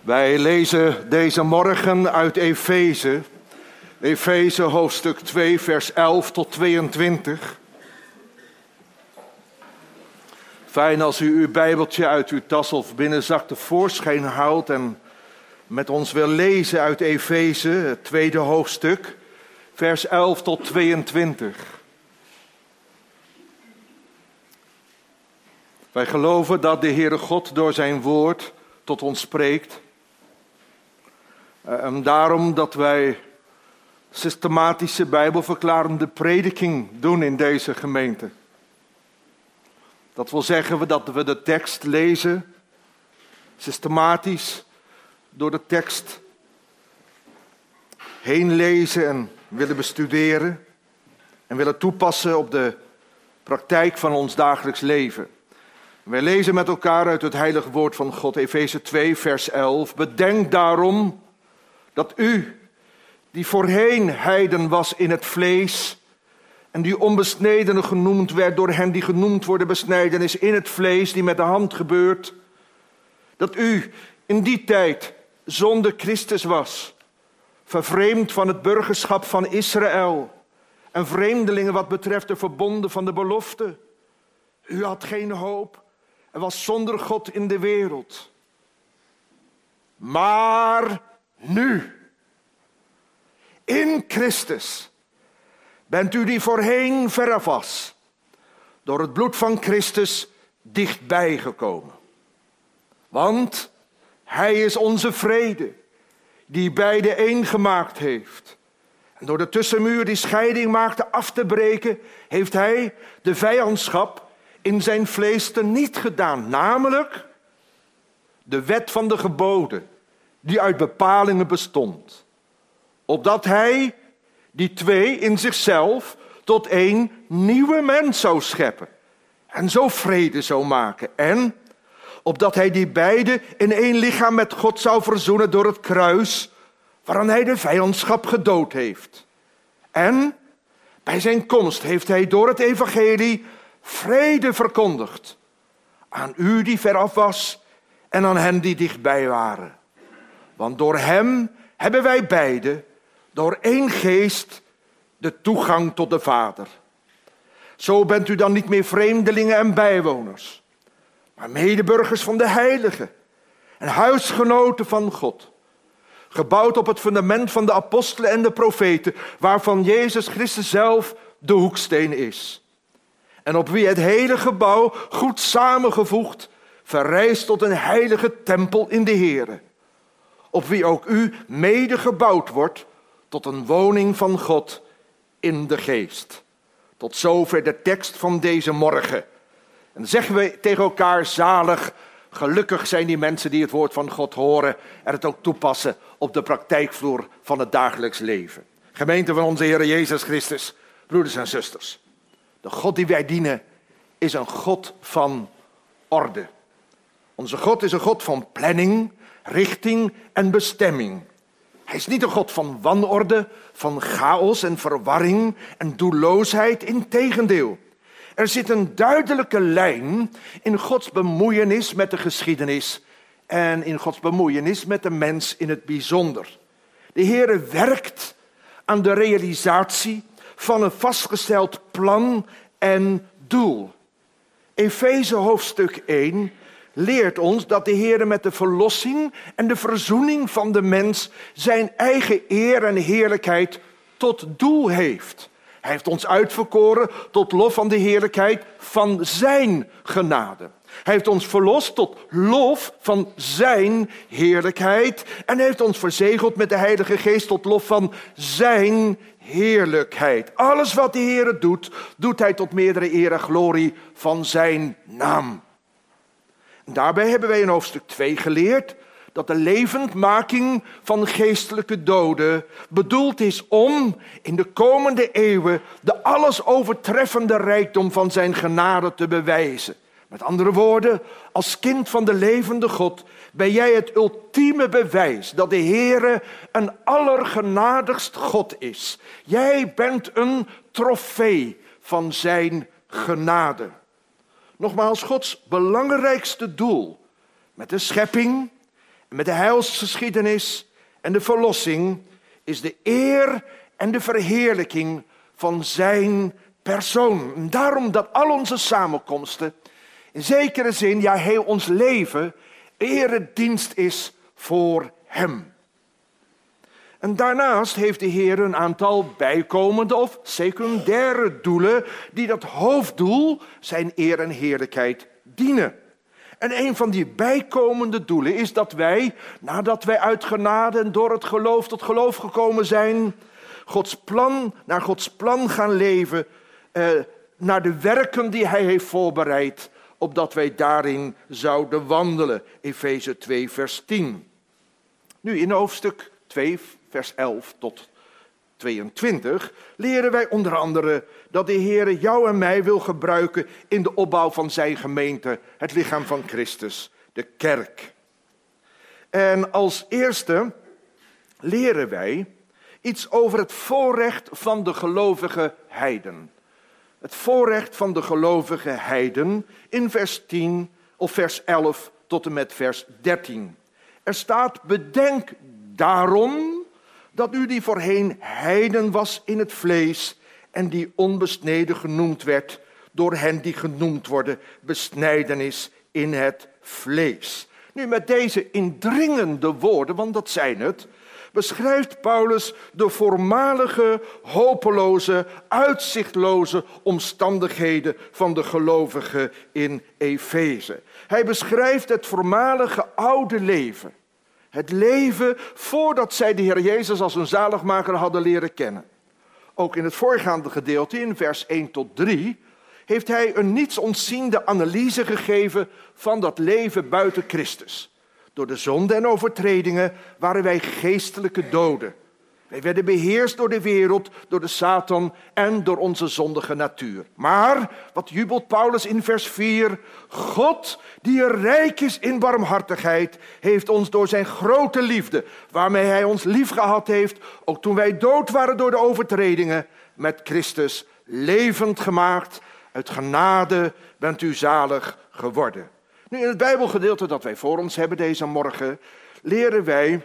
Wij lezen deze morgen uit Efeze. Efeze hoofdstuk 2 vers 11 tot 22. Fijn als u uw bijbeltje uit uw tas of binnenzak tevoorschijn haalt en met ons wil lezen uit Efeze, het tweede hoofdstuk, vers 11 tot 22. Wij geloven dat de Heere God door zijn woord tot ons spreekt. En daarom dat wij systematische bijbelverklarende prediking doen in deze gemeente. Dat wil zeggen dat we de tekst lezen, systematisch door de tekst heen lezen en willen bestuderen en willen toepassen op de praktijk van ons dagelijks leven. Wij lezen met elkaar uit het heilige woord van God, Efeze 2 vers 11. Bedenk daarom dat u, die voorheen heiden was in het vlees en die onbesnedene genoemd werd door hen die genoemd worden besnijdenis in het vlees die met de hand gebeurt, dat u in die tijd zonder Christus was, vervreemd van het burgerschap van Israël en vreemdelingen wat betreft de verbonden van de belofte. U had geen hoop en was zonder God in de wereld. Maar nu, in Christus, bent u die voorheen verre was, door het bloed van Christus dichtbij gekomen. Want hij is onze vrede, die beide één gemaakt heeft. En door de tussenmuur die scheiding maakte af te breken, heeft hij de vijandschap in zijn vlees teniet gedaan. Namelijk de wet van de geboden, die uit bepalingen bestond. Opdat hij die twee in zichzelf tot één nieuwe mens zou scheppen. En zo vrede zou maken. En opdat hij die beide in één lichaam met God zou verzoenen door het kruis, waaraan hij de vijandschap gedood heeft. En bij zijn komst heeft hij door het evangelie vrede verkondigd. Aan u die veraf was en aan hen die dichtbij waren. Want door hem hebben wij beide, door één geest, de toegang tot de Vader. Zo bent u dan niet meer vreemdelingen en bijwoners, maar medeburgers van de heiligen en huisgenoten van God. Gebouwd op het fundament van de apostelen en de profeten, waarvan Jezus Christus zelf de hoeksteen is. En op wie het hele gebouw, goed samengevoegd, verrijst tot een heilige tempel in de Here. Op wie ook u mede gebouwd wordt tot een woning van God in de geest. Tot zover de tekst van deze morgen. En zeggen we tegen elkaar zalig, gelukkig zijn die mensen die het woord van God horen en het ook toepassen op de praktijkvloer van het dagelijks leven. Gemeente van onze Heer Jezus Christus, broeders en zusters. De God die wij dienen is een God van orde. Onze God is een God van planning, richting en bestemming. Hij is niet een God van wanorde, van chaos en verwarring en doelloosheid. Integendeel. Er zit een duidelijke lijn in Gods bemoeienis met de geschiedenis en in Gods bemoeienis met de mens in het bijzonder. De Heere werkt aan de realisatie van een vastgesteld plan en doel. Efeze hoofdstuk 1 leert ons dat de Heere met de verlossing en de verzoening van de mens zijn eigen eer en heerlijkheid tot doel heeft. Hij heeft ons uitverkoren tot lof van de heerlijkheid van zijn genade. Hij heeft ons verlost tot lof van zijn heerlijkheid. En hij heeft ons verzegeld met de Heilige Geest tot lof van zijn heerlijkheid. Alles wat de Heer doet, doet hij tot meerdere eer en glorie van zijn naam. En daarbij hebben wij in hoofdstuk 2 geleerd dat de levendmaking van geestelijke doden bedoeld is om in de komende eeuwen de alles overtreffende rijkdom van zijn genade te bewijzen. Met andere woorden, als kind van de levende God ben jij het ultieme bewijs dat de Heere een allergenadigst God is. Jij bent een trofee van zijn genade. Nogmaals, Gods belangrijkste doel met de schepping Met de heilsgeschiedenis en de verlossing is de eer en de verheerlijking van zijn persoon. En daarom dat al onze samenkomsten in zekere zin, ja heel ons leven, eredienst is voor hem. En daarnaast heeft de Heer een aantal bijkomende of secundaire doelen die dat hoofddoel, zijn eer en heerlijkheid, dienen. En een van die bijkomende doelen is dat wij, nadat wij uit genade en door het geloof tot geloof gekomen zijn, naar Gods plan gaan leven, naar de werken die hij heeft voorbereid, opdat wij daarin zouden wandelen. Efeze 2 vers 10. Nu in hoofdstuk 2 vers 11 tot 22 leren wij onder andere dat de Heer jou en mij wil gebruiken in de opbouw van zijn gemeente, het lichaam van Christus, de kerk. En als eerste leren wij iets over het voorrecht van de gelovige heiden. Het voorrecht van de gelovige heiden in vers 10 of vers 11 tot en met vers 13. Er staat: bedenk daarom dat u die voorheen heiden was in het vlees en die onbesneden genoemd werd, door hen die genoemd worden, besnijdenis in het vlees. Nu met deze indringende woorden, want dat zijn het, beschrijft Paulus de voormalige, hopeloze, uitzichtloze omstandigheden van de gelovigen in Efeze. Hij beschrijft het voormalige oude leven. Het leven voordat zij de Heer Jezus als hun zaligmaker hadden leren kennen. Ook in het voorgaande gedeelte, in vers 1 tot 3, heeft hij een niets ontziende analyse gegeven van dat leven buiten Christus. Door de zonde en overtredingen waren wij geestelijke doden. Wij werden beheerst door de wereld, door de Satan en door onze zondige natuur. Maar, wat jubelt Paulus in vers 4, God, die rijk is in barmhartigheid, heeft ons door zijn grote liefde, waarmee hij ons liefgehad heeft, ook toen wij dood waren door de overtredingen, met Christus levend gemaakt. Uit genade bent u zalig geworden. Nu, in het Bijbelgedeelte dat wij voor ons hebben deze morgen, leren wij,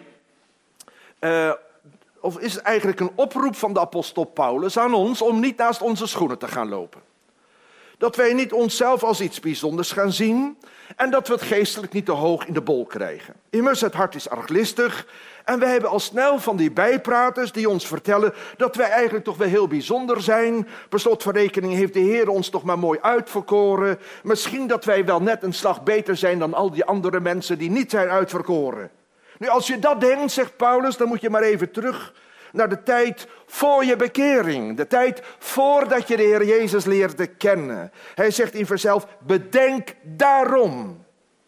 of is het eigenlijk een oproep van de apostel Paulus aan ons om niet naast onze schoenen te gaan lopen. Dat wij niet onszelf als iets bijzonders gaan zien en dat we het geestelijk niet te hoog in de bol krijgen. Immers, het hart is arglistig en wij hebben al snel van die bijpraters die ons vertellen dat wij eigenlijk toch wel heel bijzonder zijn. Per slot van rekening heeft de Heer ons toch maar mooi uitverkoren. Misschien dat wij wel net een slag beter zijn dan al die andere mensen die niet zijn uitverkoren. Nu, als je dat denkt, zegt Paulus, dan moet je maar even terug naar de tijd voor je bekering. De tijd voordat je de Heer Jezus leerde kennen. Hij zegt in vers 11, bedenk daarom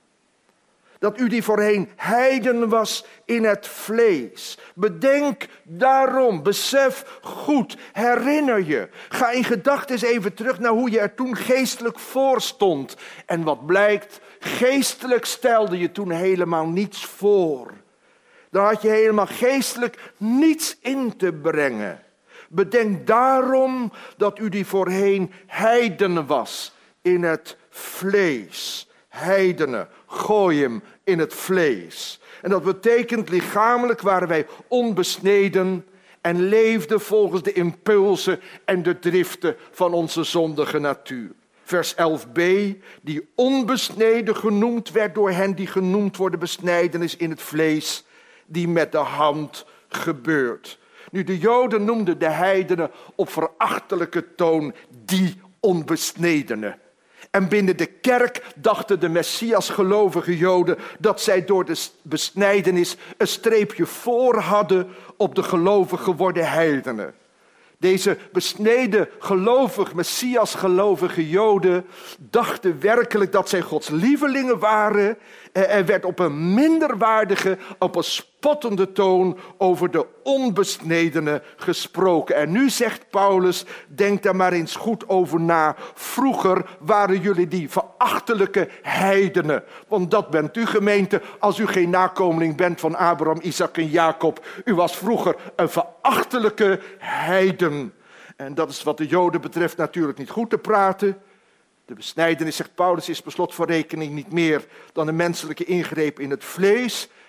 dat u die voorheen heiden was in het vlees. Bedenk daarom, besef goed, herinner je. Ga in gedachten eens even terug naar hoe je er toen geestelijk voor stond. En wat blijkt, geestelijk stelde je toen helemaal niets voor. Daar had je helemaal geestelijk niets in te brengen. Bedenk daarom dat u die voorheen heidenen was in het vlees. Heidenen, goyim, in het vlees. En dat betekent lichamelijk waren wij onbesneden en leefden volgens de impulsen en de driften van onze zondige natuur. Vers 11b, die onbesneden genoemd werd door hen die genoemd worden besnijdenis in het vlees, die met de hand gebeurt. Nu, de Joden noemden de heidenen op verachtelijke toon die onbesnedenen. En binnen de kerk dachten de Messias gelovige Joden dat zij door de besnijdenis een streepje voor hadden op de gelovig geworden heidenen. Deze besneden gelovig, Messias gelovige Joden dachten werkelijk dat zij Gods lievelingen waren. Er werd op een minderwaardige, op een spottende toon over de onbesnedenen gesproken. En nu zegt Paulus, denk daar maar eens goed over na. Vroeger waren jullie die verachtelijke heidenen. Want dat bent u, gemeente, als u geen nakomeling bent van Abraham, Isaac en Jacob. U was vroeger een verachtelijke heiden. En dat is wat de Joden betreft natuurlijk niet goed te praten. De besnijdenis, zegt Paulus, is per slot van rekening niet meer dan een menselijke ingreep in het vlees.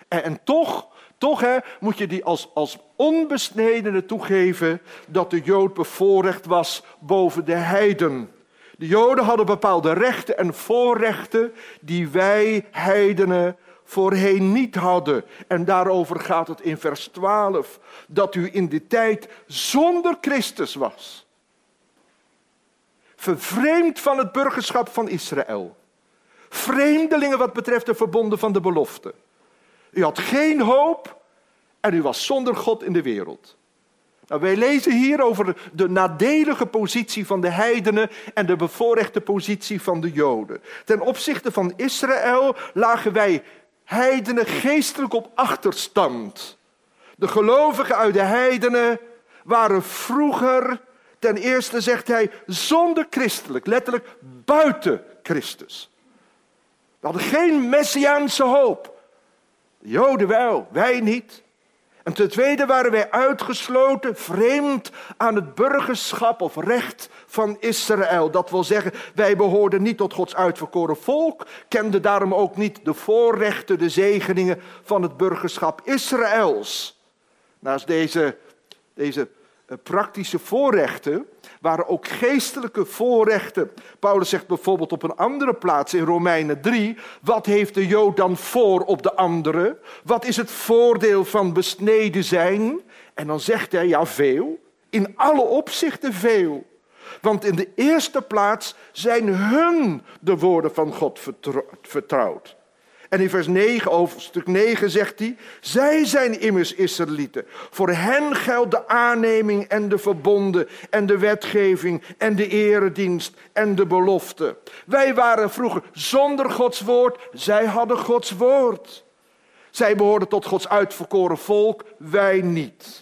En toch moet je die als onbesnedene toegeven dat de Jood bevoorrecht was boven de heiden. De Joden hadden bepaalde rechten en voorrechten die wij heidenen voorheen niet hadden. En daarover gaat het in vers 12. Dat u in die tijd zonder Christus was. Vervreemd van het burgerschap van Israël. Vreemdelingen wat betreft de verbonden van de belofte. U had geen hoop en u was zonder God in de wereld. Nou, wij lezen hier over de nadelige positie van de heidenen en de bevoorrechte positie van de Joden. Ten opzichte van Israël lagen wij heidenen geestelijk op achterstand. De gelovigen uit de heidenen waren vroeger, ten eerste zegt hij, zonder christelijk, letterlijk buiten Christus. We hadden geen messiaanse hoop. De Joden wel, wij niet. En ten tweede waren wij uitgesloten, vreemd aan het burgerschap of recht van Israël. Dat wil zeggen, wij behoorden niet tot Gods uitverkoren volk, kenden daarom ook niet de voorrechten, de zegeningen van het burgerschap Israëls. Naast deze praktische voorrechten waren ook geestelijke voorrechten. Paulus zegt bijvoorbeeld op een andere plaats in Romeinen 3... wat heeft de Jood dan voor op de andere? Wat is het voordeel van besneden zijn? En dan zegt hij, ja, veel. In alle opzichten veel. Want in de eerste plaats zijn hun de woorden van God vertrouwd. En in vers 9, hoofdstuk 9 zegt hij, zij zijn immers Israëlieten. Voor hen geldt de aanneming en de verbonden en de wetgeving en de eredienst en de belofte. Wij waren vroeger zonder Gods woord, zij hadden Gods woord. Zij behoorden tot Gods uitverkoren volk, wij niet.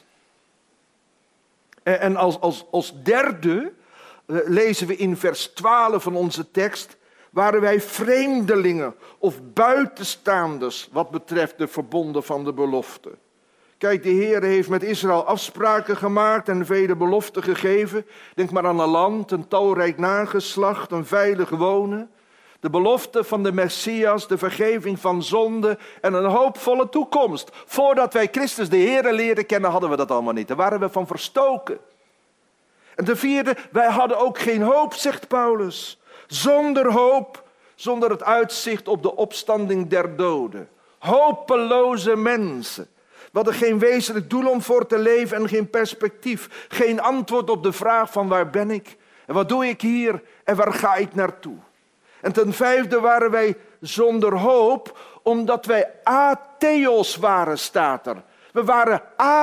En als derde lezen we in vers 12 van onze tekst, waren wij vreemdelingen of buitenstaanders wat betreft de verbonden van de belofte. Kijk, de Heer heeft met Israël afspraken gemaakt en vele beloften gegeven. Denk maar aan een land, een talrijk nageslacht, een veilig wonen. De belofte van de Messias, de vergeving van zonde en een hoopvolle toekomst. Voordat wij Christus de Heer leerden kennen, hadden we dat allemaal niet. Daar waren we van verstoken. En ten vierde, wij hadden ook geen hoop, zegt Paulus. Zonder hoop, zonder het uitzicht op de opstanding der doden. Hopeloze mensen. We hadden geen wezenlijk doel om voor te leven en geen perspectief. Geen antwoord op de vraag van waar ben ik? En wat doe ik hier? En waar ga ik naartoe? En ten vijfde waren wij zonder hoop, omdat wij atheos waren, staat er. We waren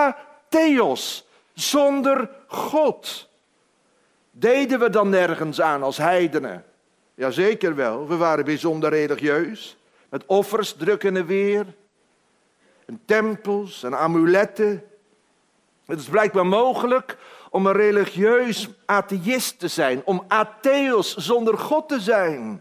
atheos, zonder God. Deden we dan nergens aan als heidenen? Jazeker wel, we waren bijzonder religieus. Met offers druk in de weer. En tempels en amuletten. Het is blijkbaar mogelijk om een religieus atheïst te zijn. Om atheos zonder God te zijn.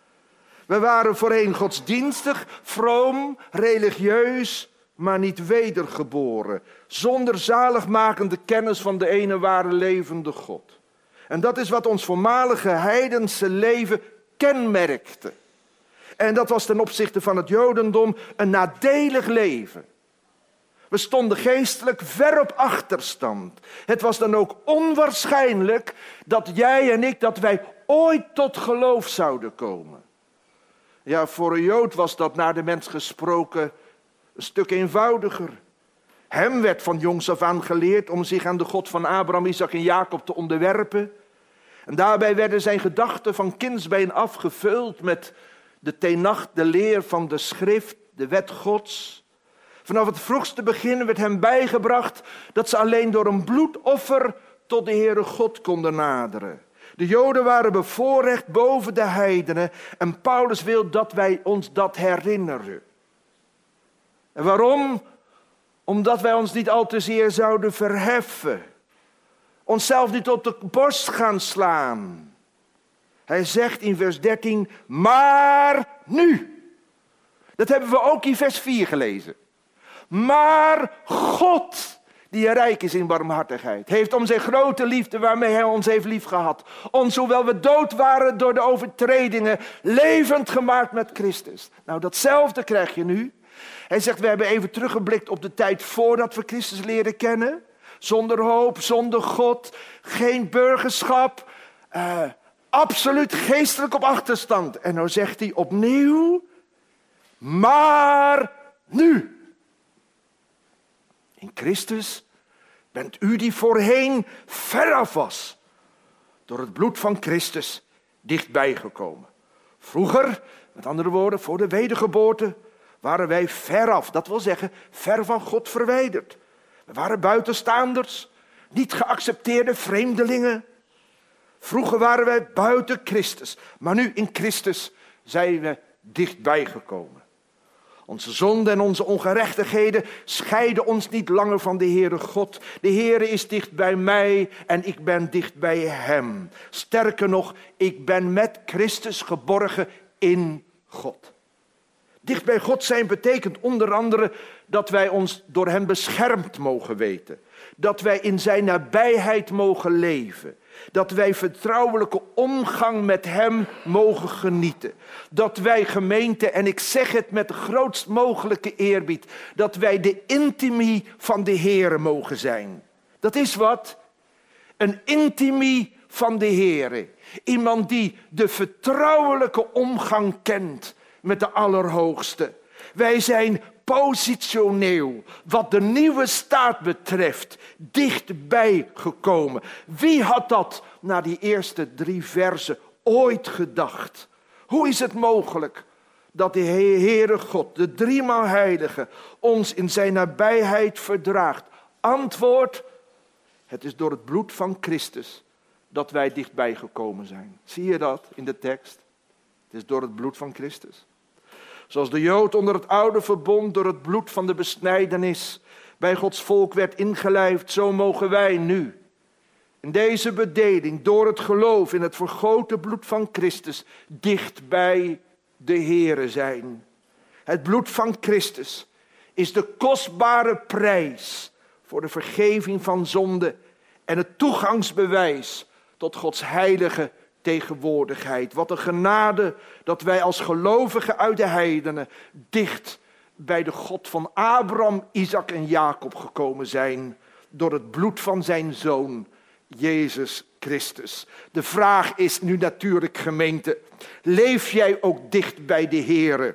We waren voorheen godsdienstig, vroom, religieus, maar niet wedergeboren. Zonder zaligmakende kennis van de ene ware levende God. En dat is wat ons voormalige heidense leven kenmerkte. En dat was ten opzichte van het Jodendom een nadelig leven. We stonden geestelijk ver op achterstand. Het was dan ook onwaarschijnlijk dat jij en ik, dat wij ooit tot geloof zouden komen. Ja, voor een Jood was dat naar de mens gesproken een stuk eenvoudiger. Hem werd van jongs af aan geleerd om zich aan de God van Abraham, Isaac en Jacob te onderwerpen. En daarbij werden zijn gedachten van kindsbeen af gevuld met de tenacht, de leer van de schrift, de wet Gods. Vanaf het vroegste begin werd hem bijgebracht dat ze alleen door een bloedoffer tot de Heere God konden naderen. De Joden waren bevoorrecht boven de heidenen en Paulus wil dat wij ons dat herinneren. En waarom? Omdat wij ons niet al te zeer zouden verheffen. Onszelf niet op de borst gaan slaan. Hij zegt in vers 13, maar nu. Dat hebben we ook in vers 4 gelezen. Maar God, die rijk is in barmhartigheid, heeft om zijn grote liefde waarmee hij ons heeft liefgehad, ons, hoewel we dood waren door de overtredingen, levend gemaakt met Christus. Nou, datzelfde krijg je nu. Hij zegt, we hebben even teruggeblikt op de tijd voordat we Christus leren kennen. Zonder hoop, zonder God, geen burgerschap, absoluut geestelijk op achterstand. En nou zegt hij opnieuw, maar nu. In Christus bent u die voorheen veraf was, door het bloed van Christus dichtbij gekomen. Vroeger, met andere woorden, voor de wedergeboorte, waren wij veraf. Dat wil zeggen, ver van God verwijderd. We waren buitenstaanders, niet geaccepteerde vreemdelingen. Vroeger waren wij buiten Christus, maar nu in Christus zijn we dichtbij gekomen. Onze zonde en onze ongerechtigheden scheiden ons niet langer van de Heere God. De Heere is dicht bij mij en ik ben dicht bij hem. Sterker nog, ik ben met Christus geborgen in God. Dicht bij God zijn betekent onder andere dat wij ons door hem beschermd mogen weten. Dat wij in zijn nabijheid mogen leven. Dat wij vertrouwelijke omgang met hem mogen genieten. Dat wij gemeente, en ik zeg het met de grootst mogelijke eerbied, dat wij de intimie van de Heere mogen zijn. Dat is wat? Een intimie van de Heere. Iemand die de vertrouwelijke omgang kent met de Allerhoogste. Wij zijn positioneel, wat de nieuwe staat betreft, dichtbij gekomen. Wie had dat na die eerste 3 versen ooit gedacht? Hoe is het mogelijk dat de Heere God, de driemaal heilige, ons in zijn nabijheid verdraagt? Antwoord, het is door het bloed van Christus dat wij dichtbij gekomen zijn. Zie je dat in de tekst? Het is door het bloed van Christus. Zoals de Jood onder het oude verbond door het bloed van de besnijdenis bij Gods volk werd ingelijfd, zo mogen wij nu in deze bedeling door het geloof in het vergoten bloed van Christus dicht bij de Heere zijn. Het bloed van Christus is de kostbare prijs voor de vergeving van zonde en het toegangsbewijs tot Gods heilige tegenwoordigheid. Wat een genade dat wij als gelovigen uit de heidenen dicht bij de God van Abraham, Isaac en Jacob gekomen zijn door het bloed van zijn zoon, Jezus Christus. De vraag is nu natuurlijk, gemeente, leef jij ook dicht bij de Heere?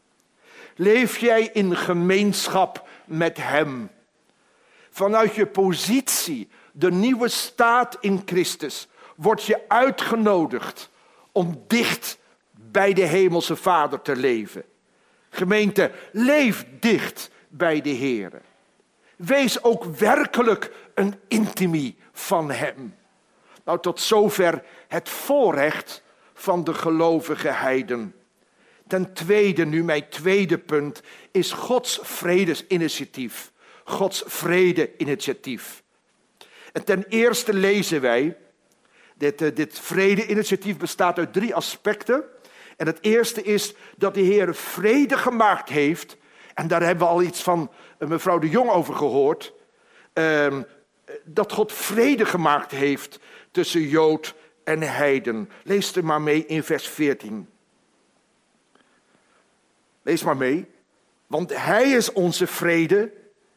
Leef jij in gemeenschap met hem? Vanuit je positie, de nieuwe staat in Christus, word je uitgenodigd om dicht bij de hemelse Vader te leven. Gemeente, leef dicht bij de Heere. Wees ook werkelijk een intimie van hem. Nou, tot zover het voorrecht van de gelovige heiden. Ten tweede, nu mijn tweede punt, is Gods vredesinitiatief. Gods vrede-initiatief. En ten eerste lezen wij, dit vrede-initiatief bestaat uit 3 aspecten. En het eerste is dat de Heer vrede gemaakt heeft. En daar hebben we al iets van mevrouw de Jong over gehoord. Dat God vrede gemaakt heeft tussen Jood en heiden. Lees er maar mee in vers 14. Lees maar mee. Want hij is onze vrede,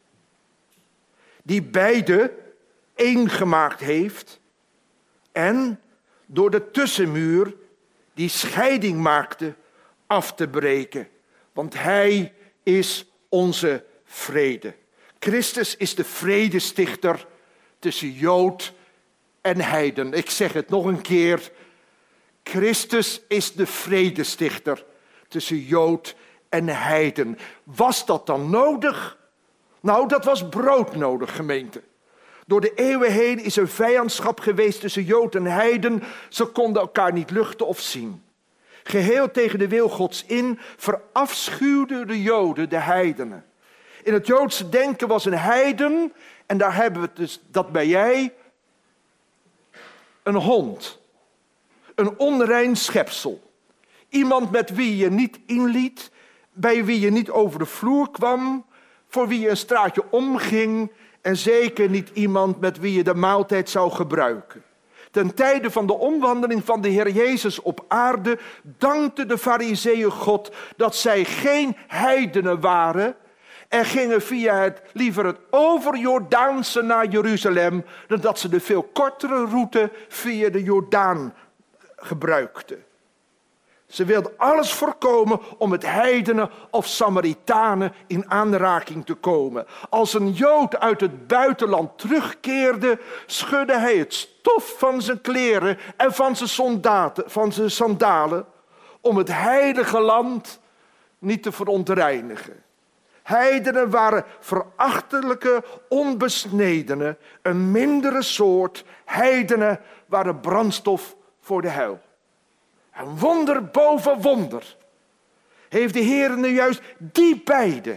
die beide één gemaakt heeft. En door de tussenmuur die scheiding maakte af te breken. Want hij is onze vrede. Christus is de vredestichter tussen Jood en heiden. Ik zeg het nog een keer. Christus is de vredestichter tussen Jood en heiden. Was dat dan nodig? Nou, dat was broodnodig, gemeente. Door de eeuwen heen is er vijandschap geweest tussen Jood en heiden. Ze konden elkaar niet luchten of zien. Geheel tegen de wil Gods in verafschuwden de Joden de heidenen. In het Joodse denken was een heiden, en daar hebben we het dus, dat ben jij, een hond. Een onrein schepsel. Iemand met wie je niet inliet, bij wie je niet over de vloer kwam, voor wie je een straatje omging en zeker niet iemand met wie je de maaltijd zou gebruiken. Ten tijde van de omwandeling van de Heer Jezus op aarde dankten de Farizeeën God dat zij geen heidenen waren en gingen liever het overjordaanse naar Jeruzalem dan dat ze de veel kortere route via de Jordaan gebruikten. Ze wilden alles voorkomen om met heidenen of Samaritanen in aanraking te komen. Als een Jood uit het buitenland terugkeerde, schudde hij het stof van zijn kleren en van zijn sandalen om het heilige land niet te verontreinigen. Heidenen waren verachtelijke onbesnedenen, een mindere soort. Heidenen waren brandstof voor de hel. En wonder boven wonder heeft de Heer nu juist die beiden,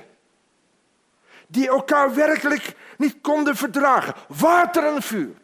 die elkaar werkelijk niet konden verdragen, water en vuur.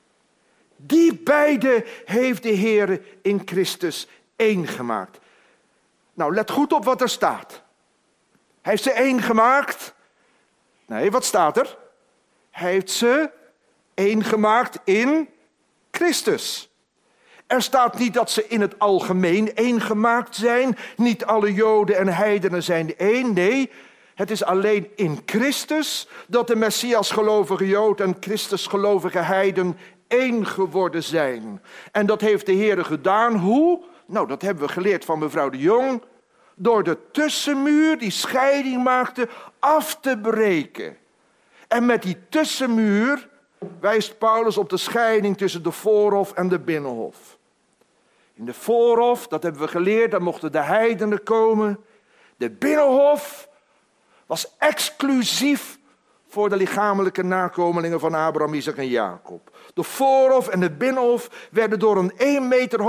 Die beiden heeft de Heer in Christus één gemaakt. Nou, let goed op wat er staat. Hij heeft ze één gemaakt. Nee, wat staat er? Hij heeft ze één gemaakt in Christus. Er staat niet dat ze in het algemeen één gemaakt zijn. Niet alle Joden en heidenen zijn één. Nee, het is alleen in Christus dat de Messias-gelovige Jood en Christus-gelovige heiden één geworden zijn. En dat heeft de Heer gedaan. Hoe? Nou, dat hebben we geleerd van mevrouw de Jong. Door de tussenmuur die scheiding maakte af te breken. En met die tussenmuur wijst Paulus op de scheiding tussen de voorhof en de binnenhof. In de voorhof, dat hebben we geleerd, daar mochten de heidenen komen. De binnenhof was exclusief voor de lichamelijke nakomelingen van Abraham, Isaac en Jacob. De voorhof en de binnenhof werden door een 1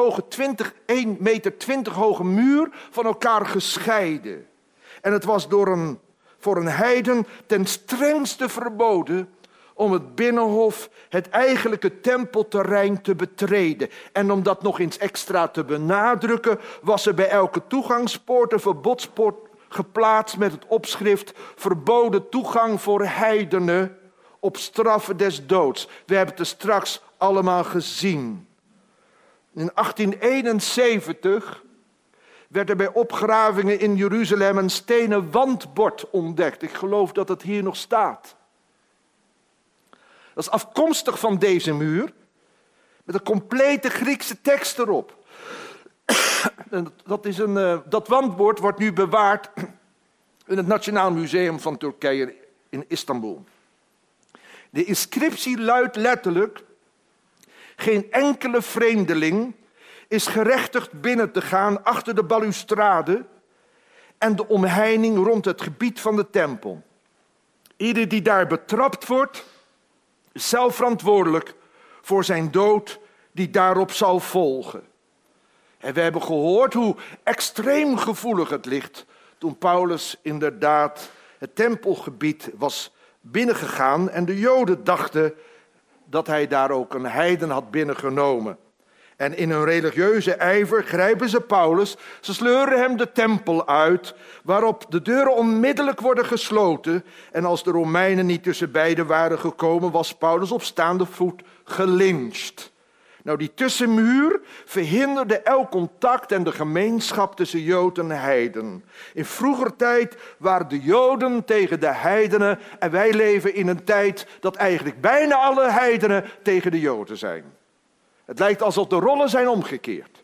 meter 20 hoge muur van elkaar gescheiden. En het was voor een heiden ten strengste verboden om het binnenhof, het eigenlijke tempelterrein, te betreden. En om dat nog eens extra te benadrukken, was er bij elke toegangspoort een verbodspoort geplaatst met het opschrift verboden toegang voor heidenen op straffe des doods. We hebben het er straks allemaal gezien. In 1871 werd er bij opgravingen in Jeruzalem een stenen wandbord ontdekt. Ik geloof dat het hier nog staat. Dat is afkomstig van deze muur, met een complete Griekse tekst erop. Dat wandbord wordt nu bewaard in het Nationaal Museum van Turkije in Istanbul. De inscriptie luidt letterlijk: geen enkele vreemdeling is gerechtigd binnen te gaan achter de balustrade en de omheining rond het gebied van de tempel. Ieder die daar betrapt wordt, is zelf verantwoordelijk voor zijn dood die daarop zal volgen. En we hebben gehoord hoe extreem gevoelig het ligt toen Paulus inderdaad het tempelgebied was binnengegaan en de Joden dachten dat hij daar ook een heiden had binnengenomen. En in hun religieuze ijver grijpen ze Paulus, ze sleuren hem de tempel uit, waarop de deuren onmiddellijk worden gesloten. En als de Romeinen niet tussen beiden waren gekomen, was Paulus op staande voet gelyncht. Nou, die tussenmuur verhinderde elk contact en de gemeenschap tussen Jood en heiden. In vroeger tijd waren de Joden tegen de heidenen en wij leven in een tijd dat eigenlijk bijna alle heidenen tegen de Joden zijn. Het lijkt alsof de rollen zijn omgekeerd.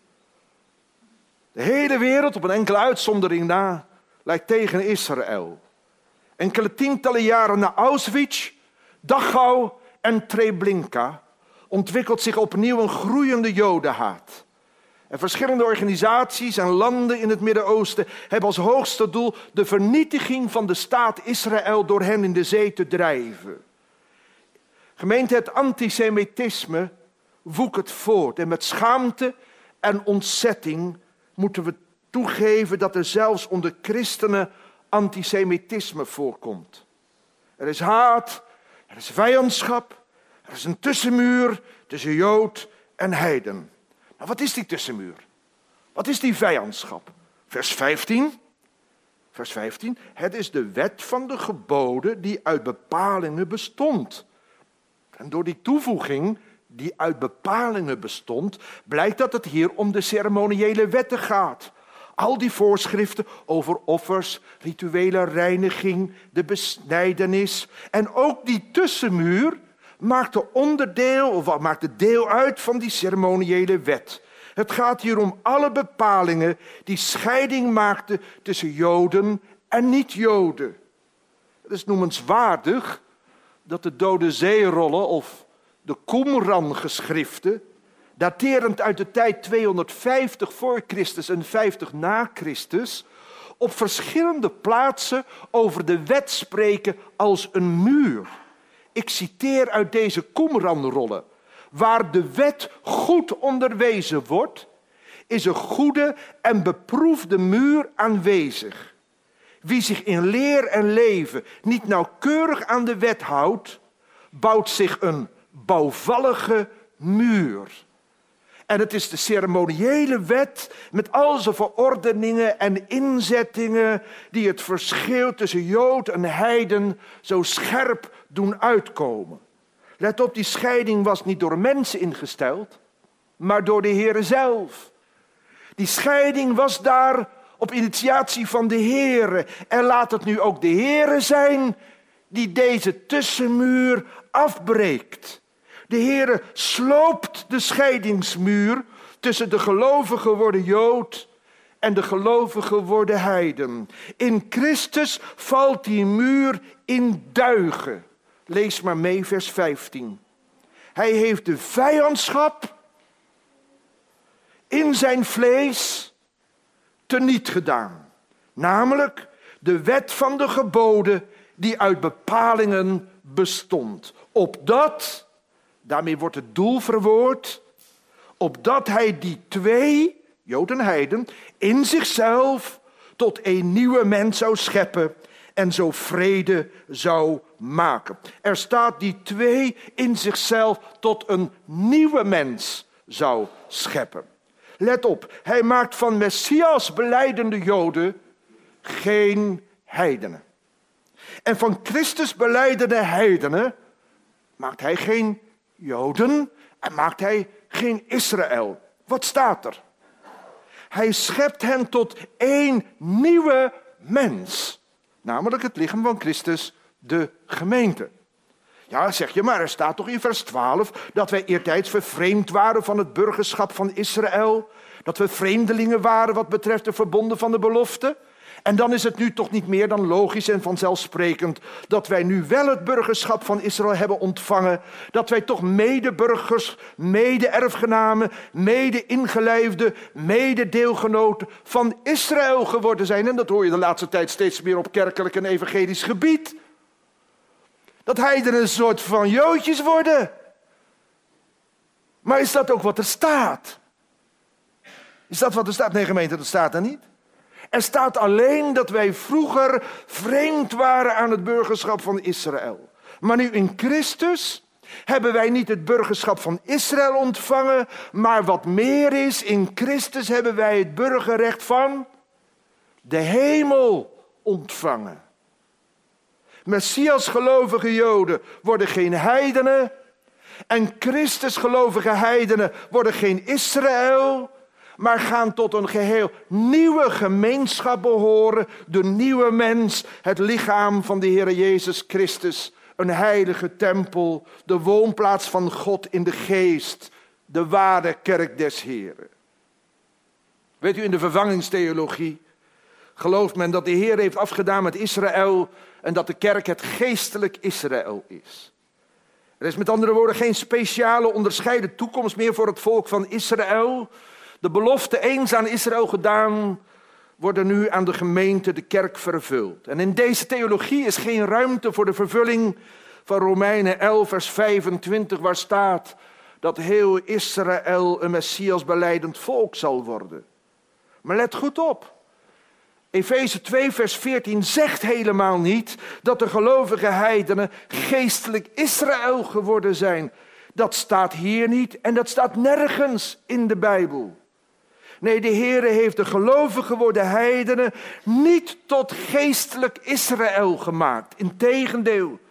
De hele wereld, op een enkele uitzondering na, lijkt tegen Israël. Enkele tientallen jaren na Auschwitz, Dachau en Treblinka ontwikkelt zich opnieuw een groeiende Jodenhaat. En verschillende organisaties en landen in het Midden-Oosten hebben als hoogste doel de vernietiging van de staat Israël door hen in de zee te drijven. Gemeente, het antisemitisme woekert voort. En met schaamte en ontzetting moeten we toegeven dat er zelfs onder christenen antisemitisme voorkomt. Er is haat, er is vijandschap, er is een tussenmuur tussen Jood en heiden. Nou, wat is die tussenmuur? Wat is die vijandschap? Vers 15. Vers 15. Het is de wet van de geboden die uit bepalingen bestond. En door die toevoeging die uit bepalingen bestond, blijkt dat het hier om de ceremoniële wetten gaat. Al die voorschriften over offers, rituele reiniging, de besnijdenis en ook die tussenmuur maakte deel uit van die ceremoniële wet. Het gaat hier om alle bepalingen die scheiding maakten tussen Joden en niet-Joden. Het is noemenswaardig dat de Dode Zeerollen of de Qumran-geschriften, daterend uit de tijd 250 voor Christus en 50 na Christus, op verschillende plaatsen over de wet spreken als een muur. Ik citeer uit deze Qumran-rollen. Waar de wet goed onderwezen wordt, is een goede en beproefde muur aanwezig. Wie zich in leer en leven niet nauwkeurig aan de wet houdt, bouwt zich een bouwvallige muur. En het is de ceremoniële wet met al zijn verordeningen en inzettingen die het verschil tussen Jood en heiden zo scherp doen uitkomen. Let op, die scheiding was niet door mensen ingesteld, maar door de Heere zelf. Die scheiding was daar op initiatie van de Heere. En laat het nu ook de Heere zijn die deze tussenmuur afbreekt. De Heere sloopt de scheidingsmuur tussen de gelovige geworden Jood en de gelovige geworden heiden. In Christus valt die muur in duigen. Lees maar mee, vers 15. Hij heeft de vijandschap in zijn vlees teniet gedaan. Namelijk de wet van de geboden die uit bepalingen bestond. Opdat, daarmee wordt het doel verwoord, opdat hij die twee, Jood en heiden, in zichzelf tot een nieuwe mens zou scheppen en zo vrede zou maken. Er staat die twee in zichzelf tot een nieuwe mens zou scheppen. Let op, hij maakt van Messias belijdende Joden geen heidenen. En van Christus belijdende heidenen maakt hij geen Joden en maakt hij geen Israël. Wat staat er? Hij schept hen tot één nieuwe mens. Namelijk het lichaam van Christus, de gemeente. Ja, zeg je, maar er staat toch in vers 12 dat wij eertijds vervreemd waren van het burgerschap van Israël. Dat we vreemdelingen waren wat betreft de verbonden van de belofte. En dan is het nu toch niet meer dan logisch en vanzelfsprekend dat wij nu wel het burgerschap van Israël hebben ontvangen. Dat wij toch medeburgers, mede-erfgenamen, mede-ingelijfden, mede-deelgenoten van Israël geworden zijn. En dat hoor je de laatste tijd steeds meer op kerkelijk en evangelisch gebied. Dat heidenen een soort van Joodjes worden. Maar is dat ook wat er staat? Is dat wat er staat? Nee, gemeente, dat staat er niet. Er staat alleen dat wij vroeger vreemd waren aan het burgerschap van Israël. Maar nu in Christus hebben wij niet het burgerschap van Israël ontvangen, maar wat meer is, in Christus hebben wij het burgerrecht van de hemel ontvangen. Messias gelovige Joden worden geen heidenen en Christus gelovige heidenen worden geen Israël, maar gaan tot een geheel nieuwe gemeenschap behoren, de nieuwe mens, het lichaam van de Heer Jezus Christus, een heilige tempel, de woonplaats van God in de geest, de ware kerk des Heren. Weet u, in de vervangingstheologie gelooft men dat de Heer heeft afgedaan met Israël en dat de kerk het geestelijk Israël is. Er is met andere woorden geen speciale onderscheiden toekomst meer voor het volk van Israël. De belofte eens aan Israël gedaan, worden nu aan de gemeente, de kerk, vervuld. En in deze theologie is geen ruimte voor de vervulling van Romeinen 11 vers 25, waar staat dat heel Israël een Messias belijdend volk zal worden. Maar let goed op. Efeze 2 vers 14 zegt helemaal niet dat de gelovige heidenen geestelijk Israël geworden zijn. Dat staat hier niet en dat staat nergens in de Bijbel. Nee, de Heere heeft de gelovig geworden heidenen niet tot geestelijk Israël gemaakt. Integendeel,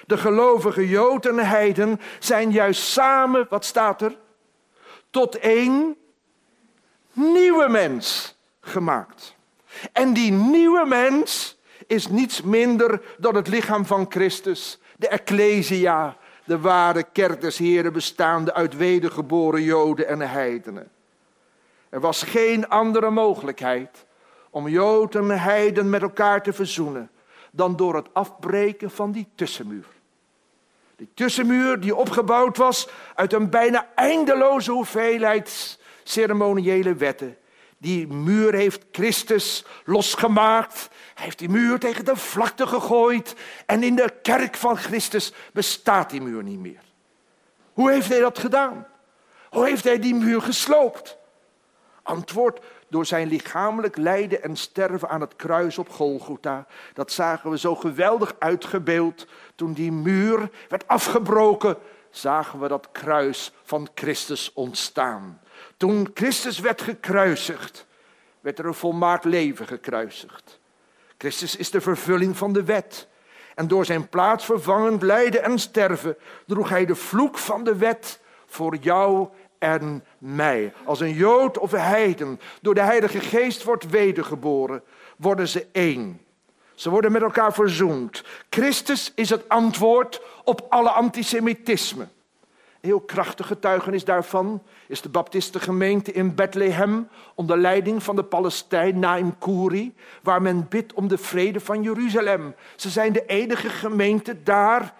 De gelovige Jood en heiden zijn juist samen, wat staat er? Tot één nieuwe mens gemaakt. En die nieuwe mens is niets minder dan het lichaam van Christus. De Ecclesia, de ware kerk des Heren, bestaande uit wedergeboren Joden en heidenen. Er was geen andere mogelijkheid om Jood en heiden met elkaar te verzoenen dan door het afbreken van die tussenmuur. Die tussenmuur die opgebouwd was uit een bijna eindeloze hoeveelheid ceremoniële wetten. Die muur heeft Christus losgemaakt. Hij heeft die muur tegen de vlakte gegooid. En in de kerk van Christus bestaat die muur niet meer. Hoe heeft hij dat gedaan? Hoe heeft hij die muur gesloopt? Antwoord: door zijn lichamelijk lijden en sterven aan het kruis op Golgotha. Dat zagen we zo geweldig uitgebeeld. Toen die muur werd afgebroken, zagen we dat kruis van Christus ontstaan. Toen Christus werd gekruisigd, werd er een volmaakt leven gekruisigd. Christus is de vervulling van de wet. En door zijn plaatsvervangend lijden en sterven droeg hij de vloek van de wet voor jou en mij. Als een Jood of een heiden door de Heilige Geest wordt wedergeboren, worden ze één. Ze worden met elkaar verzoend. Christus is het antwoord op alle antisemitisme. Een heel krachtig getuigenis daarvan is de baptistengemeente in Bethlehem onder leiding van de Palestijn Naim Kouri, waar men bidt om de vrede van Jeruzalem. Ze zijn de enige gemeente daar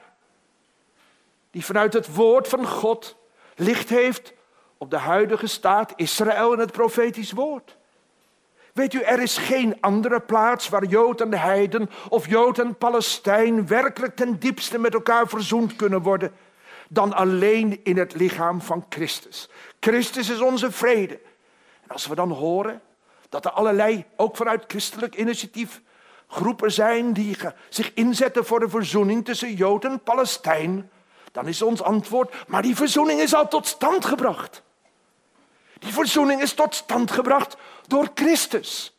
die vanuit het woord van God licht heeft op de huidige staat Israël en het profetisch woord. Weet u, er is geen andere plaats waar Jood en heiden of Jood en Palestijn werkelijk ten diepste met elkaar verzoend kunnen worden dan alleen in het lichaam van Christus. Christus is onze vrede. En als we dan horen dat er allerlei, ook vanuit christelijk initiatief, groepen zijn die zich inzetten voor de verzoening tussen Jood en Palestijn, dan is ons antwoord: maar die verzoening is al tot stand gebracht. Die verzoening is tot stand gebracht door Christus.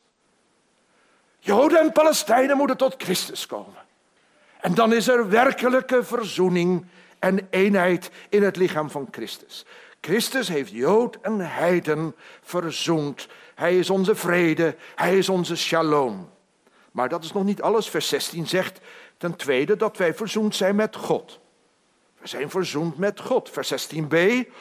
Joden en Palestijnen moeten tot Christus komen. En dan is er werkelijke verzoening en eenheid in het lichaam van Christus. Christus heeft Jood en heiden verzoend. Hij is onze vrede, hij is onze shalom. Maar dat is nog niet alles. Vers 16 zegt ten tweede dat wij verzoend zijn met God. We zijn verzoend met God. Vers 16b,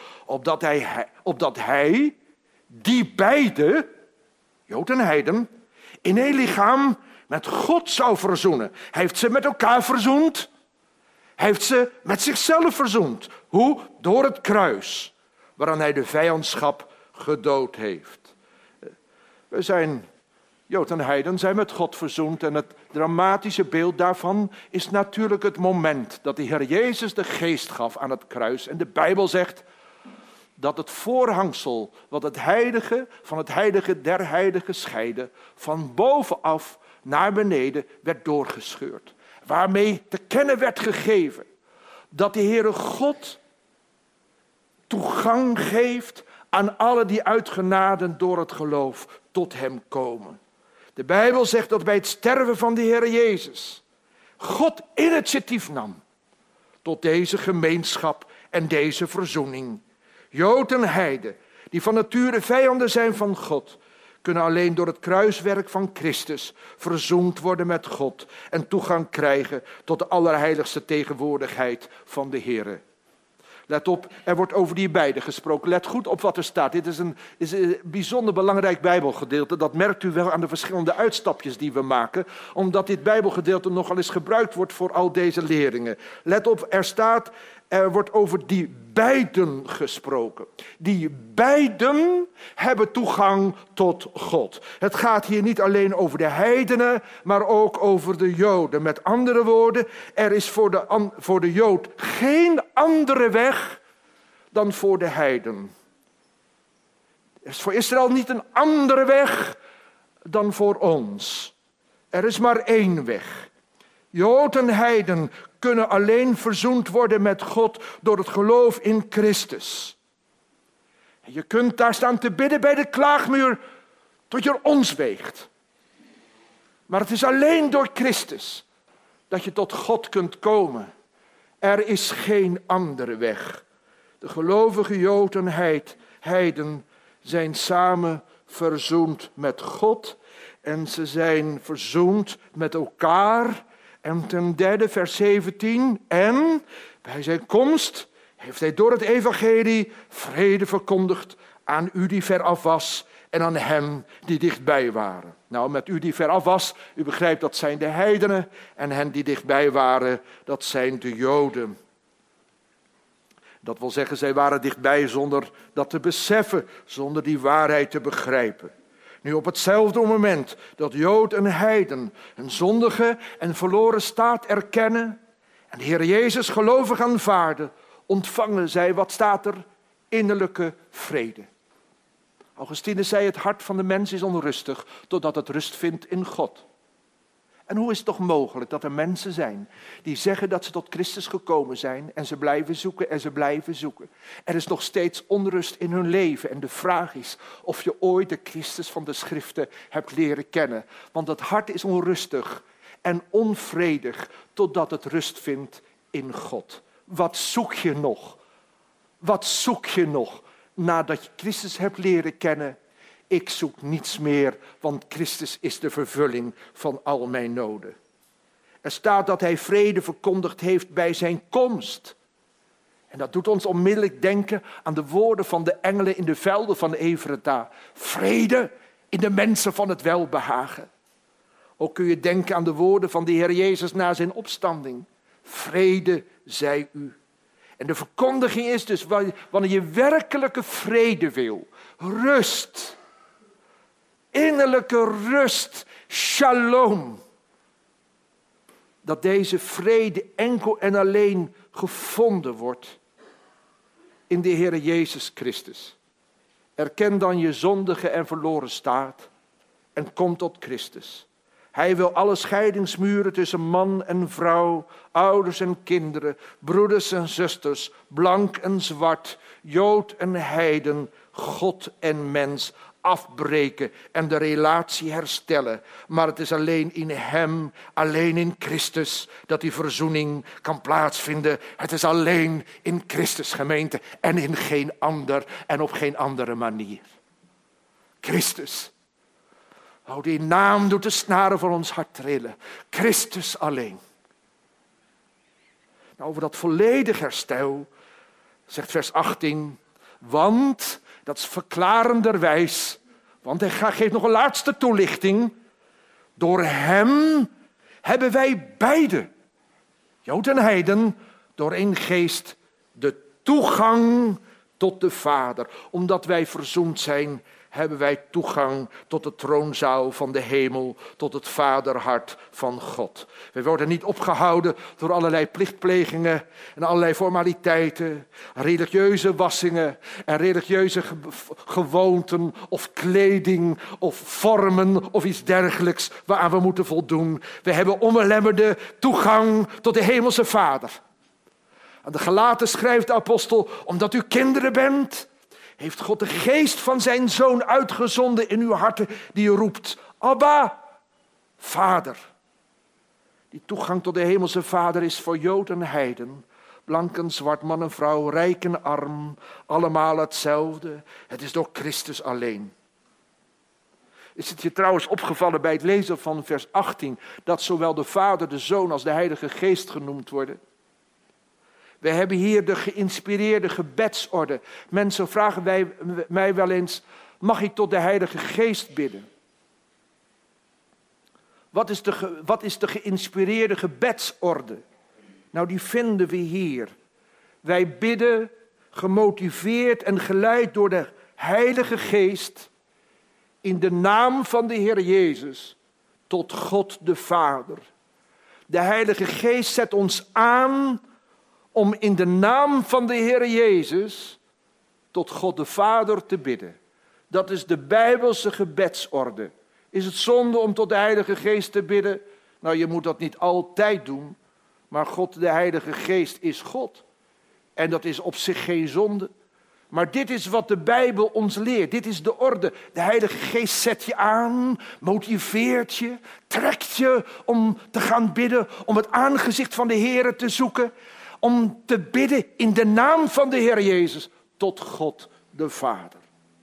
opdat hij die beide, Jood en heiden, in één lichaam met God zou verzoenen. Hij heeft ze met elkaar verzoend. Hij heeft ze met zichzelf verzoend. Hoe? Door het kruis, waaraan hij de vijandschap gedood heeft. We zijn, Jood en heiden, zijn met God verzoend. En het dramatische beeld daarvan is natuurlijk het moment dat de Heer Jezus de geest gaf aan het kruis. En de Bijbel zegt dat het voorhangsel, wat het heilige van het heilige der heiligen scheidde, van bovenaf naar beneden werd doorgescheurd. Waarmee te kennen werd gegeven dat de Heere God toegang geeft aan alle die uit genade door het geloof tot hem komen. De Bijbel zegt dat bij het sterven van de Heere Jezus God initiatief nam tot deze gemeenschap en deze verzoening. Jood en heiden, die van nature vijanden zijn van God, kunnen alleen door het kruiswerk van Christus verzoend worden met God en toegang krijgen tot de allerheiligste tegenwoordigheid van de Heere. Let op, er wordt over die beide gesproken. Let goed op wat er staat. Dit is een bijzonder belangrijk Bijbelgedeelte. Dat merkt u wel aan de verschillende uitstapjes die we maken, omdat dit Bijbelgedeelte nogal eens gebruikt wordt voor al deze leringen. Let op, er wordt over die beiden gesproken. Die beiden hebben toegang tot God. Het gaat hier niet alleen over de heidenen, maar ook over de Joden. Met andere woorden, er is voor de Jood geen andere weg dan voor de heiden. Er is voor Israël niet een andere weg dan voor ons. Er is maar één weg. Jood en heiden kunnen alleen verzoend worden met God door het geloof in Christus. Je kunt daar staan te bidden bij de klaagmuur tot je ons weegt. Maar het is alleen door Christus dat je tot God kunt komen. Er is geen andere weg. De gelovige Jood en heiden zijn samen verzoend met God. En ze zijn verzoend met elkaar. En ten derde, vers 17. En bij zijn komst heeft hij door het evangelie vrede verkondigd aan u die veraf was en aan hen die dichtbij waren. Nou, met u die veraf was, u begrijpt dat zijn de heidenen en hen die dichtbij waren, dat zijn de Joden. Dat wil zeggen, zij waren dichtbij zonder dat te beseffen, zonder die waarheid te begrijpen. Nu op hetzelfde moment dat Jood en heiden een zondige en verloren staat erkennen en de Heer Jezus gelovig aanvaarden, ontvangen zij, wat staat er? Innerlijke vrede. Augustinus zei, het hart van de mens is onrustig, totdat het rust vindt in God. En hoe is het toch mogelijk dat er mensen zijn die zeggen dat ze tot Christus gekomen zijn en ze blijven zoeken en ze blijven zoeken. Er is nog steeds onrust in hun leven en de vraag is of je ooit de Christus van de Schriften hebt leren kennen. Want het hart is onrustig en onvredig totdat het rust vindt in God. Wat zoek je nog? Wat zoek je nog nadat je Christus hebt leren kennen? Ik zoek niets meer, want Christus is de vervulling van al mijn noden. Er staat dat hij vrede verkondigd heeft bij zijn komst. En dat doet ons onmiddellijk denken aan de woorden van de engelen in de velden van Evrata. Vrede in de mensen van het welbehagen. Ook kun je denken aan de woorden van de Heer Jezus na zijn opstanding. Vrede zij u. En de verkondiging is dus, wanneer je werkelijke vrede wil, rust, innerlijke rust, shalom, dat deze vrede enkel en alleen gevonden wordt in de Heer Jezus Christus. Erken dan je zondige en verloren staat en kom tot Christus. Hij wil alle scheidingsmuren tussen man en vrouw, ouders en kinderen, broeders en zusters, blank en zwart, Jood en heiden, God en mens afbreken en de relatie herstellen. Maar het is alleen in hem, alleen in Christus, dat die verzoening kan plaatsvinden. Het is alleen in Christus, gemeente, en in geen ander en op geen andere manier. Christus. Oh, die naam doet de snaren van ons hart trillen. Christus alleen. Nou, over dat volledig herstel zegt vers 18. Want, dat is verklarenderwijs, want hij geeft nog een laatste toelichting. Door hem hebben wij beide, Jood en heiden, door één geest de toegang tot de Vader. Omdat wij verzoend zijn, hebben wij toegang tot de troonzaal van de hemel, tot het vaderhart van God. We worden niet opgehouden door allerlei plichtplegingen en allerlei formaliteiten, religieuze wassingen en religieuze gewoonten of kleding of vormen of iets dergelijks waaraan we moeten voldoen. We hebben onbelemmerde toegang tot de hemelse Vader. Aan de Galaten schrijft de apostel, omdat u kinderen bent, heeft God de geest van zijn Zoon uitgezonden in uw harten, die u roept, Abba, Vader. Die toegang tot de hemelse Vader is voor Jood en heiden, blank en zwart, man en vrouw, rijk en arm, allemaal hetzelfde. Het is door Christus alleen. Is het je trouwens opgevallen bij het lezen van vers 18, dat zowel de Vader, de Zoon als de Heilige Geest genoemd worden? We hebben hier de geïnspireerde gebedsorde. Mensen vragen mij wel eens, mag ik tot de Heilige Geest bidden? Wat is de geïnspireerde gebedsorde? Nou, die vinden we hier. Wij bidden, gemotiveerd en geleid door de Heilige Geest, in de naam van de Heer Jezus, tot God de Vader. De Heilige Geest zet ons aan om in de naam van de Heer Jezus tot God de Vader te bidden. Dat is de Bijbelse gebedsorde. Is het zonde om tot de Heilige Geest te bidden? Nou, je moet dat niet altijd doen. Maar God, de Heilige Geest, is God. En dat is op zich geen zonde. Maar dit is wat de Bijbel ons leert. Dit is de orde. De Heilige Geest zet je aan, motiveert je, trekt je om te gaan bidden, om het aangezicht van de Heer te zoeken. om te bidden in de naam van de Heer Jezus tot God de Vader.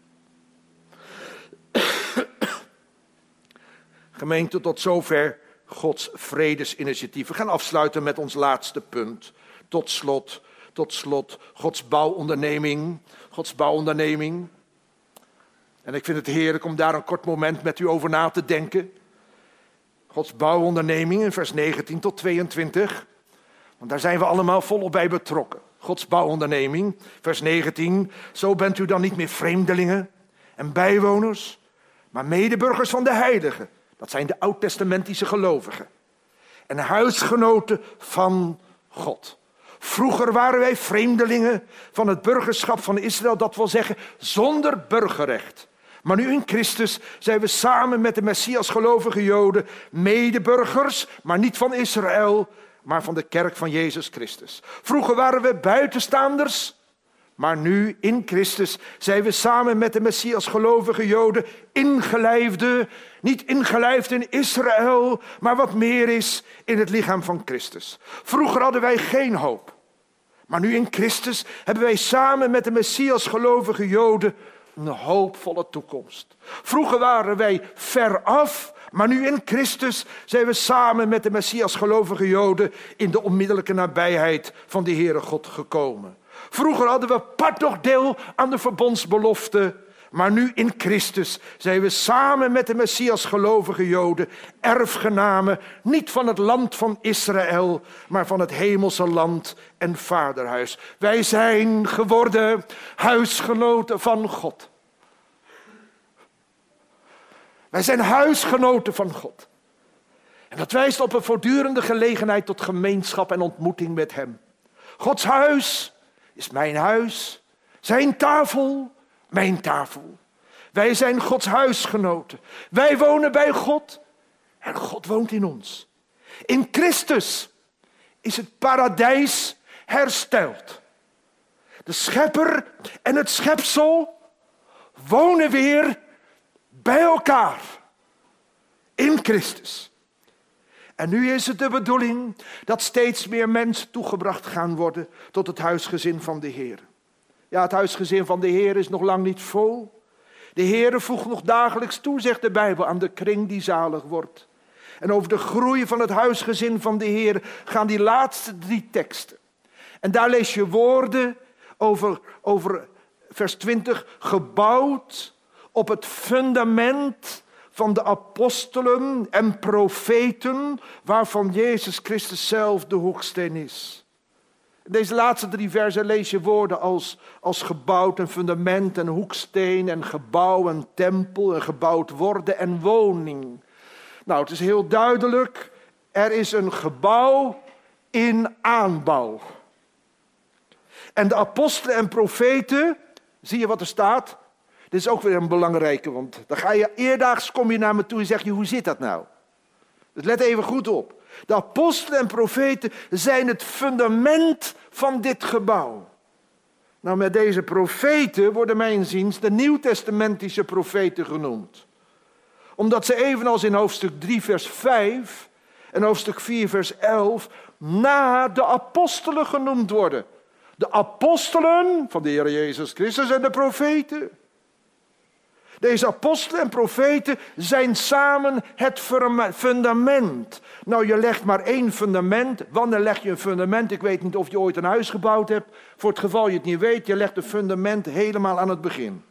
Gemeente, tot zover Gods vredesinitiatief. We gaan afsluiten met ons laatste punt. Tot slot, Gods bouwonderneming. Gods bouwonderneming. En ik vind het heerlijk om daar een kort moment met u over na te denken. Gods bouwonderneming in vers 19 tot 22. Want daar zijn we allemaal volop bij betrokken. Gods bouwonderneming, vers 19. Zo bent u dan niet meer vreemdelingen en bijwoners, maar medeburgers van de heiligen. Dat zijn de oud-testamentische gelovigen. En huisgenoten van God. Vroeger waren wij vreemdelingen van het burgerschap van Israël. Dat wil zeggen zonder burgerrecht. Maar nu in Christus zijn we samen met de Messias gelovige Joden medeburgers, maar niet van Israël, maar van de kerk van Jezus Christus. Vroeger waren we buitenstaanders, maar nu in Christus zijn we samen met de Messias gelovige Joden ingelijfde, niet ingelijfd in Israël, maar wat meer is in het lichaam van Christus. Vroeger hadden wij geen hoop, maar nu in Christus hebben wij samen met de Messias gelovige Joden een hoopvolle toekomst. Vroeger waren wij ver af, maar nu in Christus zijn we samen met de Messias gelovige Joden in de onmiddellijke nabijheid van de Heere God gekomen. Vroeger hadden we part nog deel aan de verbondsbelofte, maar nu in Christus zijn we samen met de Messias gelovige Joden erfgenamen, niet van het land van Israël, maar van het hemelse land en vaderhuis. Wij zijn geworden huisgenoten van God. Wij zijn huisgenoten van God. En dat wijst op een voortdurende gelegenheid tot gemeenschap en ontmoeting met Hem. Gods huis is mijn huis, zijn tafel, mijn tafel. Wij zijn Gods huisgenoten. Wij wonen bij God en God woont in ons. In Christus is het paradijs hersteld. De schepper en het schepsel wonen weer bij elkaar. In Christus. En nu is het de bedoeling dat steeds meer mensen toegebracht gaan worden tot het huisgezin van de Heer. Ja, het huisgezin van de Heer is nog lang niet vol. De Heere voegt nog dagelijks toe, zegt de Bijbel, aan de kring die zalig wordt. En over de groei van het huisgezin van de Heer gaan die laatste 3 teksten. En daar lees je woorden over vers 20, gebouwd op het fundament van de apostelen en profeten, waarvan Jezus Christus zelf de hoeksteen is. In deze laatste 3 versen lees je woorden als gebouwd en fundament en hoeksteen en gebouw en tempel en gebouwd worden en woning. Nou, het is heel duidelijk, er is een gebouw in aanbouw. En de apostelen en profeten, zie je wat er staat? Dit is ook weer een belangrijke, want dan ga je eerdaags, kom je naar me toe en zeg je, hoe zit dat nou? Dus let even goed op. De apostelen en profeten zijn het fundament van dit gebouw. Nou, met deze profeten worden mijnziens de nieuwtestamentische profeten genoemd. Omdat ze evenals in hoofdstuk 3 vers 5 en hoofdstuk 4 vers 11 na de apostelen genoemd worden. De apostelen van de Heer Jezus Christus en de profeten. Deze apostelen en profeten zijn samen het fundament. Nou, je legt maar 1 fundament. Wanneer leg je een fundament? Ik weet niet of je ooit een huis gebouwd hebt. Voor het geval je het niet weet, je legt een fundament helemaal aan het begin.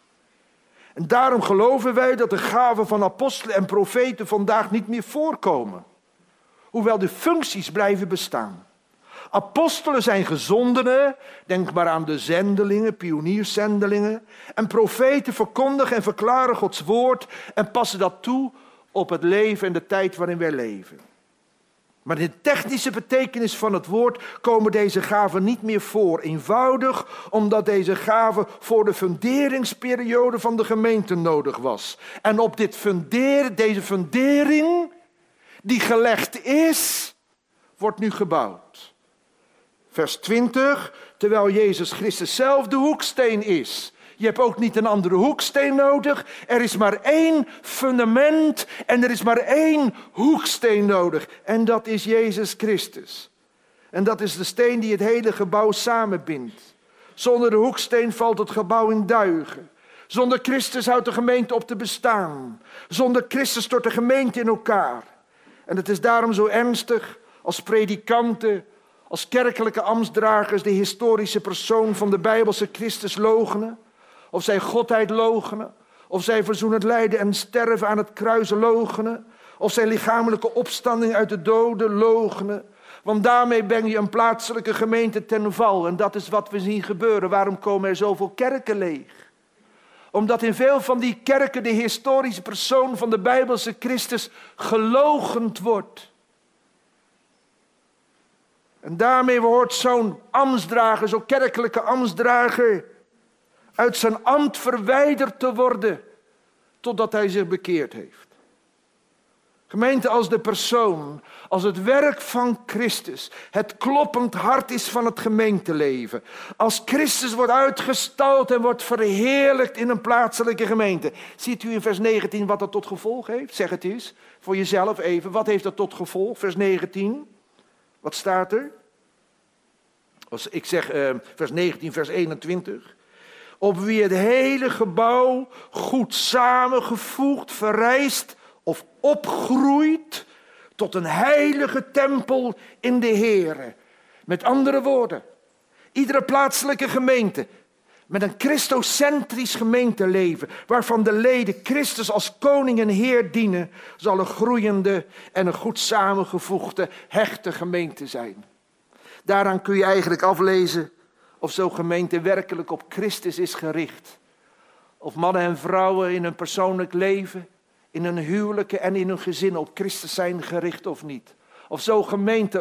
En daarom geloven wij dat de gaven van apostelen en profeten vandaag niet meer voorkomen. Hoewel de functies blijven bestaan. Apostelen zijn gezondenen, denk maar aan de zendelingen, pionierzendelingen. En profeten verkondigen en verklaren Gods woord en passen dat toe op het leven en de tijd waarin wij leven. Maar in de technische betekenis van het woord komen deze gaven niet meer voor. Eenvoudig omdat deze gave voor de funderingsperiode van de gemeente nodig was. En op deze fundering die gelegd is, wordt nu gebouwd. Vers 20, terwijl Jezus Christus zelf de hoeksteen is. Je hebt ook niet een andere hoeksteen nodig. Er is maar 1 fundament en er is maar 1 hoeksteen nodig. En dat is Jezus Christus. En dat is de steen die het hele gebouw samenbindt. Zonder de hoeksteen valt het gebouw in duigen. Zonder Christus houdt de gemeente op te bestaan. Zonder Christus stort de gemeente in elkaar. En het is daarom zo ernstig als predikanten, als kerkelijke ambtsdragers de historische persoon van de Bijbelse Christus loochenen. Of zij godheid loochenen. Of zij verzoenend lijden en sterven aan het kruis loochenen. Of zij lichamelijke opstanding uit de doden loochenen. Want daarmee breng je een plaatselijke gemeente ten val. En dat is wat we zien gebeuren. Waarom komen er zoveel kerken leeg? Omdat in veel van die kerken de historische persoon van de Bijbelse Christus geloochend wordt. En daarmee wordt zo'n ambtsdrager, zo'n kerkelijke ambtsdrager, uit zijn ambt verwijderd te worden, totdat hij zich bekeerd heeft. Gemeente, als de persoon, als het werk van Christus, het kloppend hart is van het gemeenteleven. Als Christus wordt uitgestald en wordt verheerlijkt in een plaatselijke gemeente. Ziet u in vers 19 wat dat tot gevolg heeft? Zeg het eens, voor jezelf even. Wat heeft dat tot gevolg? Vers 19. Wat staat er? Ik zeg vers 19, vers 21. Op wie het hele gebouw goed samengevoegd, verrijst of opgroeit tot een heilige tempel in de Heere. Met andere woorden, iedere plaatselijke gemeente met een christocentrisch gemeenteleven, waarvan de leden Christus als koning en heer dienen, zal een groeiende en een goed samengevoegde, hechte gemeente zijn. Daaraan kun je eigenlijk aflezen of zo'n gemeente werkelijk op Christus is gericht. Of mannen en vrouwen in hun persoonlijk leven, in hun huwelijken en in hun gezinnen op Christus zijn gericht of niet. Of zo'n gemeente,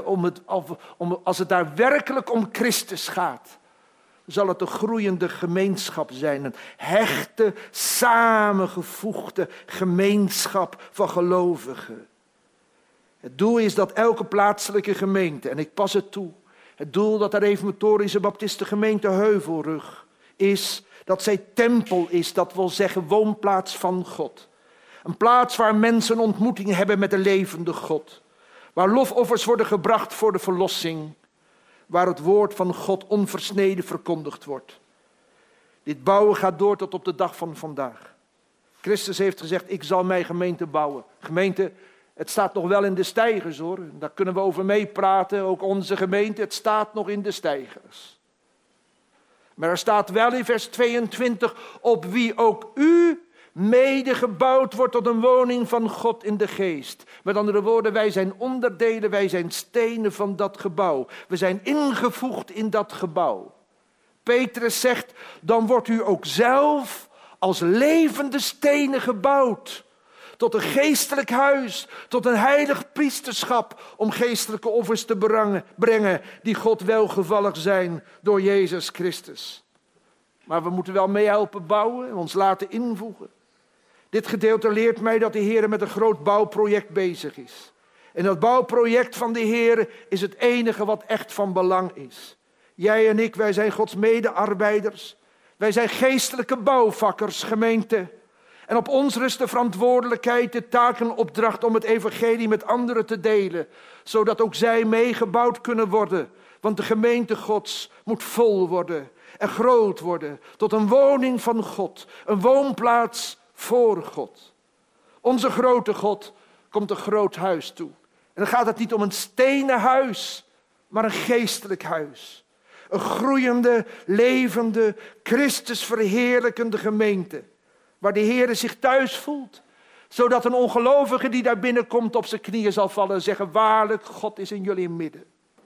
als het daar werkelijk om Christus gaat, zal het een groeiende gemeenschap zijn. Een hechte, samengevoegde gemeenschap van gelovigen. Het doel is dat elke plaatselijke gemeente, en ik pas het toe, het doel dat de Reformatorische Baptistengemeente Heuvelrug is, dat zij tempel is, dat wil zeggen woonplaats van God. Een plaats waar mensen ontmoeting hebben met de levende God. Waar lofoffers worden gebracht voor de verlossing. Waar het woord van God onversneden verkondigd wordt. Dit bouwen gaat door tot op de dag van vandaag. Christus heeft gezegd, ik zal mijn gemeente bouwen. Gemeente, het staat nog wel in de steigers hoor. Daar kunnen we over meepraten, ook onze gemeente. Het staat nog in de steigers. Maar er staat wel in vers 22, op wie ook u mede gebouwd wordt tot een woning van God in de geest. Met andere woorden, wij zijn onderdelen, wij zijn stenen van dat gebouw. We zijn ingevoegd in dat gebouw. Petrus zegt, dan wordt u ook zelf als levende stenen gebouwd. Tot een geestelijk huis, tot een heilig priesterschap, om geestelijke offers te brengen die God welgevallig zijn door Jezus Christus. Maar we moeten wel meehelpen bouwen en ons laten invoegen. Dit gedeelte leert mij dat de Heer met een groot bouwproject bezig is. En dat bouwproject van de Heer is het enige wat echt van belang is. Jij en ik, wij zijn Gods medearbeiders. Wij zijn geestelijke bouwvakkers, gemeente. En op ons rust de verantwoordelijkheid, de taak en opdracht om het evangelie met anderen te delen. Zodat ook zij meegebouwd kunnen worden. Want de gemeente Gods moet vol worden en groot worden. Tot een woning van God, een woonplaats voor God. Onze grote God komt een groot huis toe. En dan gaat het niet om een stenen huis, maar een geestelijk huis. Een groeiende, levende, Christus verheerlijkende gemeente. Waar de Heer zich thuis voelt. Zodat een ongelovige die daar binnenkomt op zijn knieën zal vallen en zeggen, waarlijk, God is in jullie midden.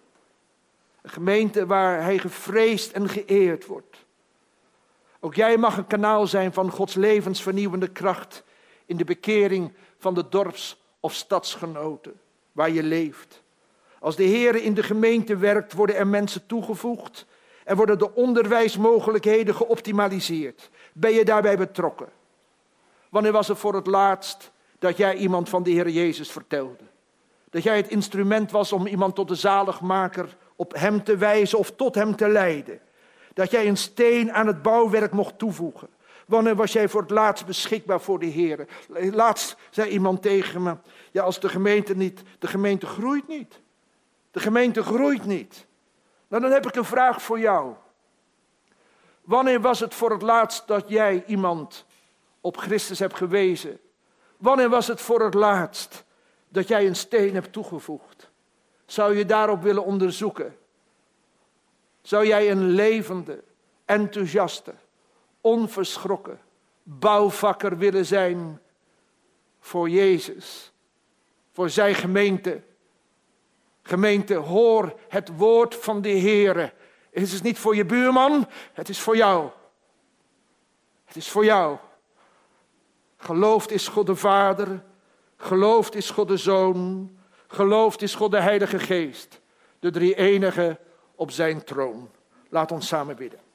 Een gemeente waar hij gevreesd en geëerd wordt. Ook jij mag een kanaal zijn van Gods levensvernieuwende kracht in de bekering van de dorps- of stadsgenoten waar je leeft. Als de Heer in de gemeente werkt, worden er mensen toegevoegd en worden de onderwijsmogelijkheden geoptimaliseerd. Ben je daarbij betrokken? Wanneer was het voor het laatst dat jij iemand van de Heer Jezus vertelde? Dat jij het instrument was om iemand tot de zaligmaker op hem te wijzen of tot hem te leiden. Dat jij een steen aan het bouwwerk mocht toevoegen. Wanneer was jij voor het laatst beschikbaar voor de Heer? Laatst zei iemand tegen me, ja, als de gemeente groeit niet. De gemeente groeit niet. Nou, dan heb ik een vraag voor jou. Wanneer was het voor het laatst dat jij iemand op Christus hebt gewezen? Wanneer was het voor het laatst dat jij een steen hebt toegevoegd? Zou je daarop willen onderzoeken? Zou jij een levende, enthousiaste, onverschrokken bouwvakker willen zijn voor Jezus? Voor zijn gemeente? Gemeente, hoor het woord van de Heere. Het is niet voor je buurman, het is voor jou. Het is voor jou. Geloofd is God de Vader, geloofd is God de Zoon, geloofd is God de Heilige Geest, de drie-enige op zijn troon. Laat ons samen bidden.